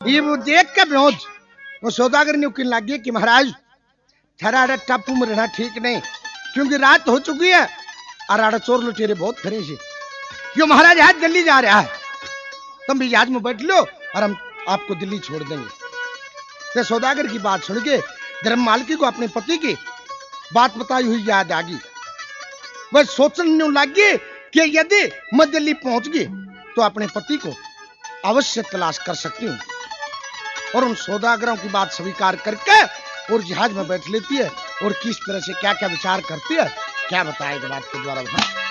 ये वो देख के बेहोश वो सौदागर ने उकिल लग गया कि महाराज थारा टापू में रहना ठीक नहीं, क्योंकि रात हो चुकी है और आड़ा चोर लुटेरे बहुत खरे से। क्यों महाराज आज दिल्ली जा रहा है, तुम भी जहाज में बैठ लो और हम आपको दिल्ली छोड़ देंगे। तो सौदागर की बात सुन के धर्म मालकी को अपने पति की बात बताई हुई याद आ गई। वह सोचने लगी कि यदि मैं दिल्ली पहुंच गई तो अपने पति को अवश्य तलाश कर सकती हूँ, और उन सौदागरों की बात स्वीकार करके और जहाज में बैठ लेती है और किस तरह से क्या क्या विचार करती है, क्या बताएगा बात के द्वारा।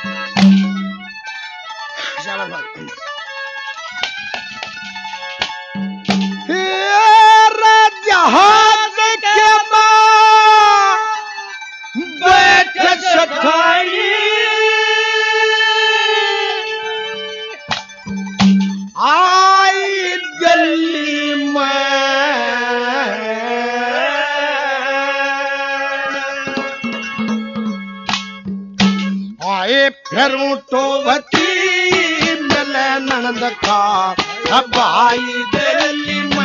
जहाज के बैठ सखाई आई दिल्ली में आए फिर टोवती मिले ननद का अब आई दिल्ली में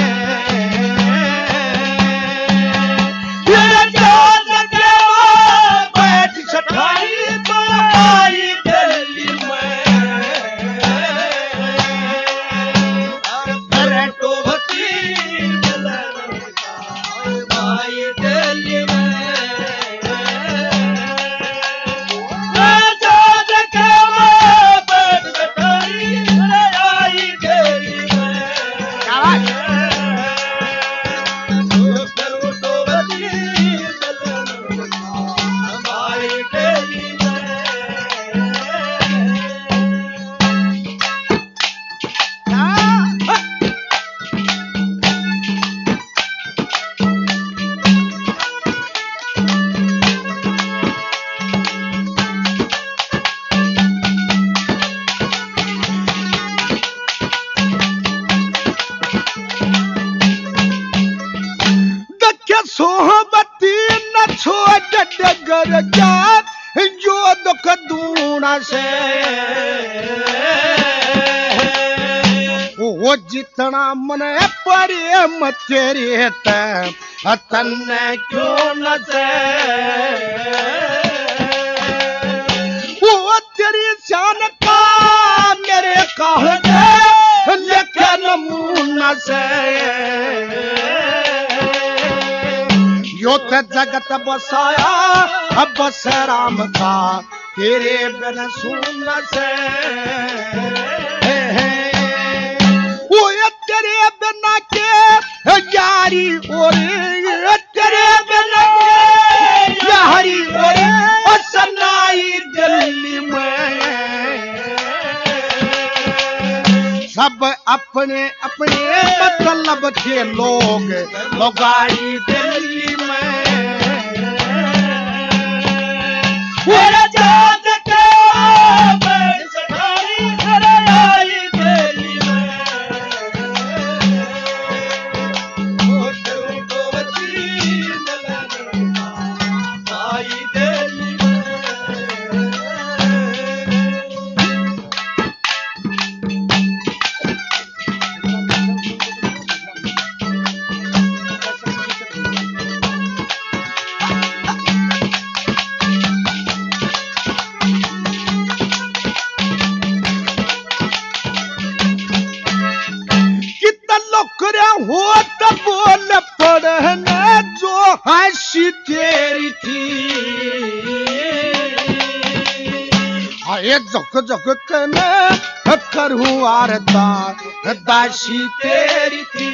बैठ सठाई तो आई दिल्ली में फिर टोवती मिले ननद का आई दिल्ली में सोहबती न छोड़ डगर क्या जो दुख दूना से वो जितना मन प्रेम तेरे तन क्यों न से वो तेरी शान का मेरे कह लेकिन मुन से यो ते जगत बसाया अब बस राम का तेरे बिन सुन से वो तेरे बिना के यारी और तेरे बिना के यारी और सनाई दिल्ली में सब अपने अपने मतलब के लोग लोगाई दिल्ली में हो तो बोल पढ़ने जो हंसी तेरी थी आए जग जग कने करूं आरता दासी तेरी थी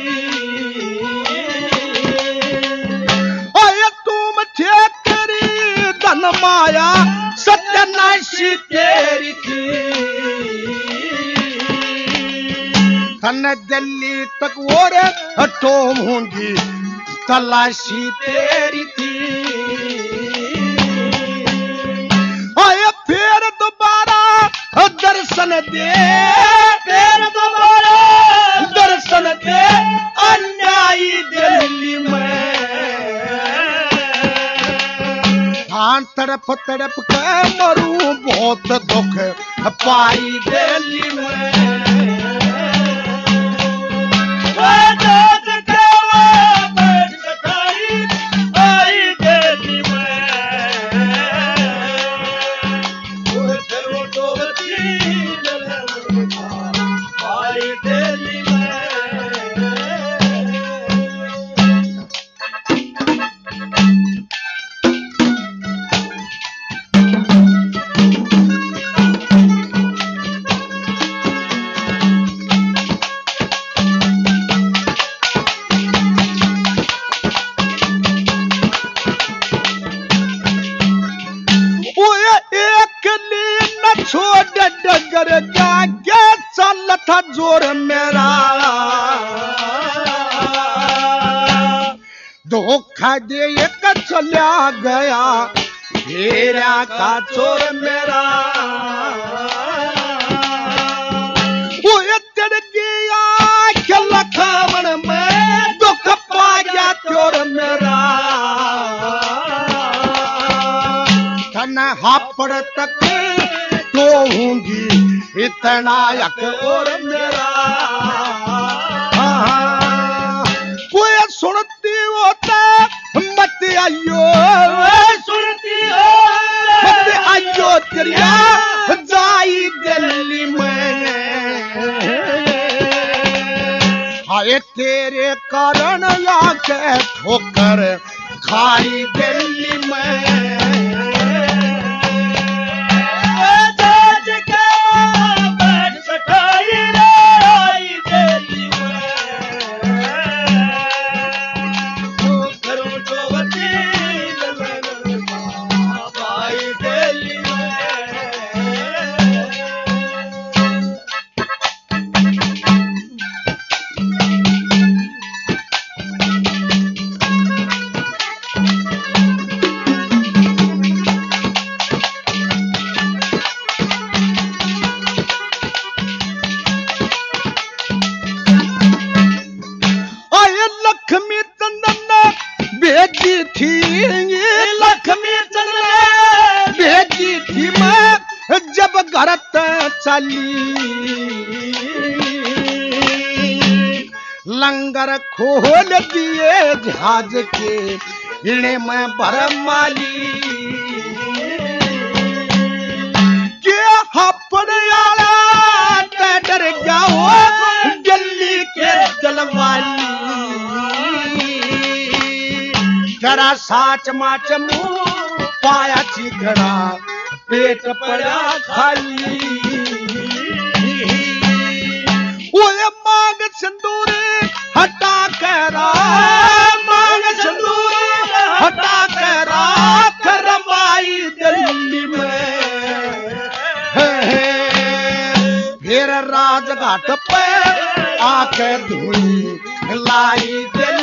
आए तुम थे तेरी धन माया सत्यनाशी तेरी थी धन दिल्ली तक और हटो होंगी तलाशी तेरी थी आए फिर दोबारा दर्शन दे फिर दोबारा दर्शन दे अन्यायी दिल्ली में हाँ तड़प तड़प के मरूं बहुत दुख पाई दिल्ली में धोखा दे एक चला गया घेरा का चोर मेरा वो चढ़ गया लखावन में दुख पा गया चोर मेरा हापड़ तक तो होंगी इतना यक और मेरा कोई सुनती होता मत आइयो सुनती हो मत आइयो तेरिया जाई दिल्ली में हाय तेरे कारण आके ठोकर खाई दिल्ली में लंगर खोल दिए जहाज के इने में बरमाली के हापड़ आला डर जाओ दिल्ली के जलवाली जरा साच माच मुंह पाया चिकड़ा पेट पड़ा खाली मांग सिंदूर हटा कर मांग सिंदूर हटा कर करवाई दिल्ली में फिर राजघाट पे आके धुई लाई दिल्ली